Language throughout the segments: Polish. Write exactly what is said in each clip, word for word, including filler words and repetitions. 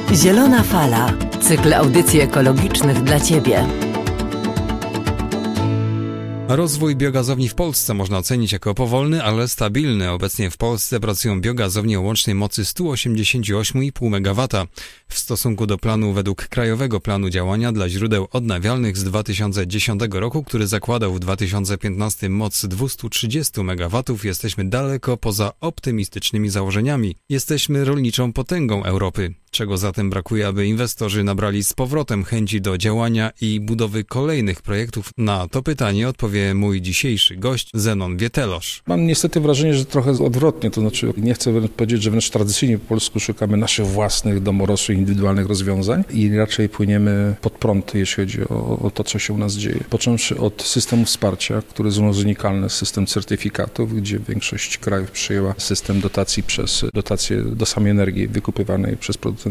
Zielona Fala. Cykl audycji ekologicznych dla Ciebie. Rozwój biogazowni w Polsce można ocenić jako powolny, ale stabilny. Obecnie w Polsce pracują biogazownie o łącznej mocy sto osiemdziesiąt osiem i pół megawata. W stosunku do planu według Krajowego Planu Działania dla Źródeł Odnawialnych z dwa tysiące dziesiątego roku, który zakładał w dwa tysiące piętnastym moc dwieście trzydzieści megawatów, jesteśmy daleko poza optymistycznymi założeniami. Jesteśmy rolniczą potęgą Europy. Czego zatem brakuje, aby inwestorzy nabrali z powrotem chęci do działania i budowy kolejnych projektów? Na to pytanie odpowie mój dzisiejszy gość, Zenon Wietelosz. Mam niestety wrażenie, że trochę odwrotnie, to znaczy nie chcę powiedzieć, że wręcz tradycyjnie po polsku szukamy naszych własnych, domorocznych, indywidualnych rozwiązań i raczej płyniemy pod prąd, jeśli chodzi o, o to, co się u nas dzieje. Począwszy od systemu wsparcia, który jest u nas unikalny, system certyfikatów, gdzie większość krajów przyjęła system dotacji przez dotacje do samej energii wykupywanej przez producentów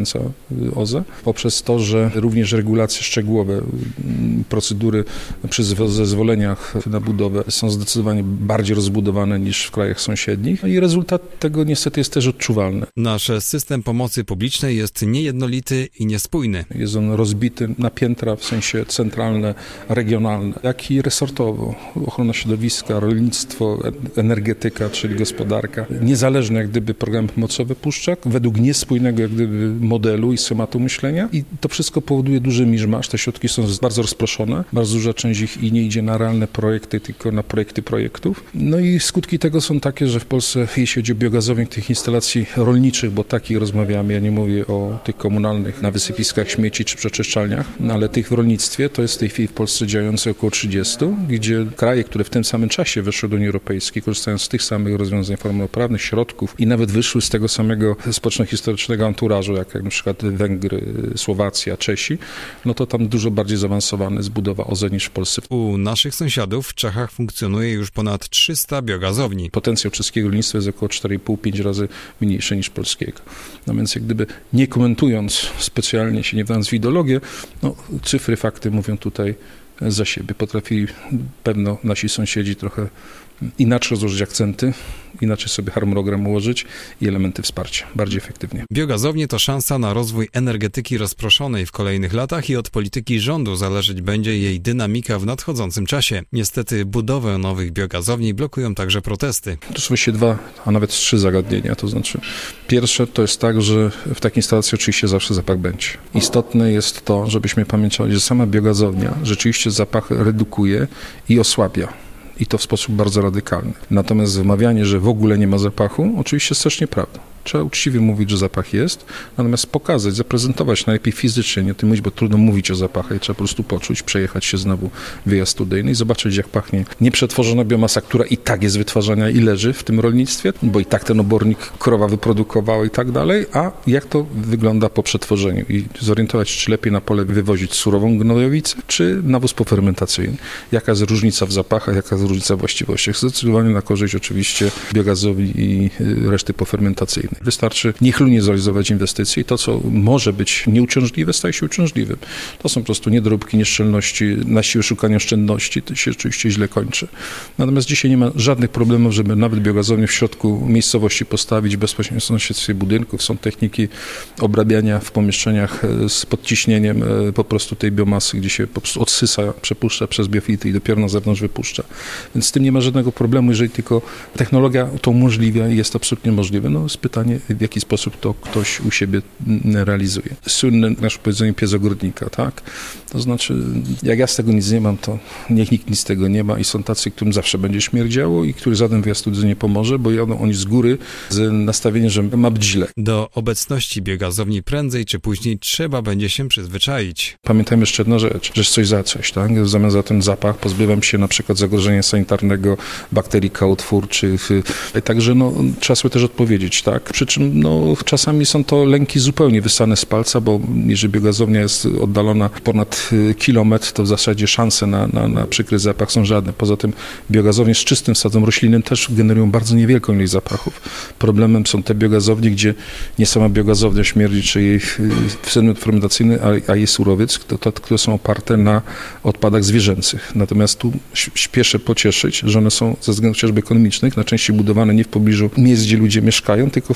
O Z E, poprzez to, że również regulacje szczegółowe, procedury przy zezwoleniach na budowę są zdecydowanie bardziej rozbudowane niż w krajach sąsiednich i rezultat tego niestety jest też odczuwalny. Nasz system pomocy publicznej jest niejednolity i niespójny. Jest on rozbity na piętra w sensie centralne, regionalne, jak i resortowo. Ochrona środowiska, rolnictwo, energetyka, czyli gospodarka. Niezależne jak gdyby programy pomocowe puszcza, według niespójnego jak gdyby modelu i schematu myślenia i to wszystko powoduje duży miszmasz. Te środki są bardzo rozproszone, bardzo duża część ich i nie idzie na realne projekty, tylko na projekty projektów. No i skutki tego są takie, że w Polsce, jeśli chodzi o biogazownię tych instalacji rolniczych, bo takich rozmawiamy, ja nie mówię o tych komunalnych na wysypiskach śmieci czy przeczyszczalniach, no ale tych w rolnictwie to jest w tej chwili w Polsce działające około trzydzieści, gdzie kraje, które w tym samym czasie weszły do Unii Europejskiej, korzystając z tych samych rozwiązań formalnoprawnych, środków i nawet wyszły z tego samego społeczno-historycznego anturażu, jak jak na przykład Węgry, Słowacja, Czesi, no to tam dużo bardziej zaawansowana jest budowa O Z E niż w Polsce. U naszych sąsiadów w Czechach funkcjonuje już ponad trzysta biogazowni. Potencjał czeskiego rolnictwa jest około cztery i pół do pięciu razy mniejszy niż polskiego. No więc jak gdyby nie komentując specjalnie, się nie wdając w ideologię, no cyfry, fakty mówią tutaj za siebie. Potrafili pewno nasi sąsiedzi trochę inaczej rozłożyć akcenty, inaczej sobie harmonogram ułożyć i elementy wsparcia, bardziej efektywnie. Biogazownie to szansa na rozwój energetyki rozproszonej w kolejnych latach i od polityki rządu zależeć będzie jej dynamika w nadchodzącym czasie. Niestety budowę nowych biogazowni blokują także protesty. To są się dwa, a nawet trzy zagadnienia. To znaczy, pierwsze to jest tak, że w takiej instalacji oczywiście zawsze zapach będzie. Istotne jest to, żebyśmy pamiętali, że sama biogazownia rzeczywiście zapach redukuje i osłabia. I to w sposób bardzo radykalny. Natomiast wymawianie, że w ogóle nie ma zapachu, oczywiście jest też nieprawda. Trzeba uczciwie mówić, że zapach jest, natomiast pokazać, zaprezentować najlepiej fizycznie, nie tym mówić, bo trudno mówić o zapachach, trzeba po prostu poczuć, przejechać się znowu wyjazd studyjny i zobaczyć, jak pachnie nieprzetworzona biomasa, która i tak jest wytwarzana i leży w tym rolnictwie, bo i tak ten obornik krowa wyprodukowała i tak dalej, a jak to wygląda po przetworzeniu i zorientować się, czy lepiej na pole wywozić surową gnojowicę, czy nawóz pofermentacyjny. Jaka jest różnica w zapachach, jaka jest różnica w właściwościach. Zdecydowanie na korzyść oczywiście biogazowni i reszty pofermentacyjnej. Wystarczy niechlujnie zrealizować inwestycje i to, co może być nieuciążliwe, staje się uciążliwym. To są po prostu niedoróbki, nieszczelności, na siłę szukania oszczędności, to się oczywiście źle kończy. Natomiast dzisiaj nie ma żadnych problemów, żeby nawet biogazownię w środku miejscowości postawić bezpośrednio w sąsiedztwie budynków. Są techniki obrabiania w pomieszczeniach z podciśnieniem po prostu tej biomasy, gdzie się po prostu odsysa, przepuszcza przez biofiltry i dopiero na zewnątrz wypuszcza. Więc z tym nie ma żadnego problemu, jeżeli tylko technologia to umożliwia i jest absolutnie możliwe. No jest pytanie, w jaki sposób to ktoś u siebie realizuje. Słynne nasze powiedzenie pies ogrodnika, tak? To znaczy, jak ja z tego nic nie mam, to niech nikt nic z tego nie ma i są tacy, którym zawsze będzie śmierdziało i który żaden wyjazd studyjny nie pomoże, bo jadą oni z góry z nastawieniem, że ma być źle. Do obecności biogazowni prędzej czy później trzeba będzie się przyzwyczaić. Pamiętajmy jeszcze jedną rzecz, że jest coś za coś, tak? W zamian za ten zapach pozbywam się na przykład zagrożenia sanitarnego, bakterii kołotwórczych. Także no, trzeba sobie też odpowiedzieć, tak? Przy czym no, czasami są to lęki zupełnie wysane z palca, bo jeżeli biogazownia jest oddalona ponad kilometr, to w zasadzie szanse na, na, na przykry zapach są żadne. Poza tym biogazownie z czystym sadzem roślinnym też generują bardzo niewielką ilość zapachów. Problemem są te biogazownie, gdzie nie sama biogazownia śmierdzi, czy jej ferment fermentacyjny, a, a jej surowiec, to, to, które są oparte na odpadach zwierzęcych. Natomiast tu śpieszę pocieszyć, że one są ze względów chociażby ekonomicznych na części budowane nie w pobliżu miejsc, gdzie ludzie mieszkają, tylko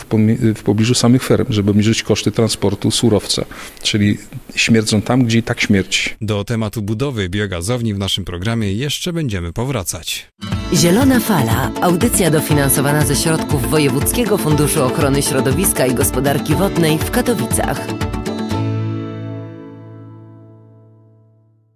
w, pomie- w pobliżu samych ferm, żeby obniżyć koszty transportu surowca, czyli śmierdzą tam, gdzie i tak śmierci. Do tematu budowy biogazowni w naszym programie jeszcze będziemy powracać. Zielona Fala, audycja dofinansowana ze środków Wojewódzkiego Funduszu Ochrony Środowiska i Gospodarki Wodnej w Katowicach.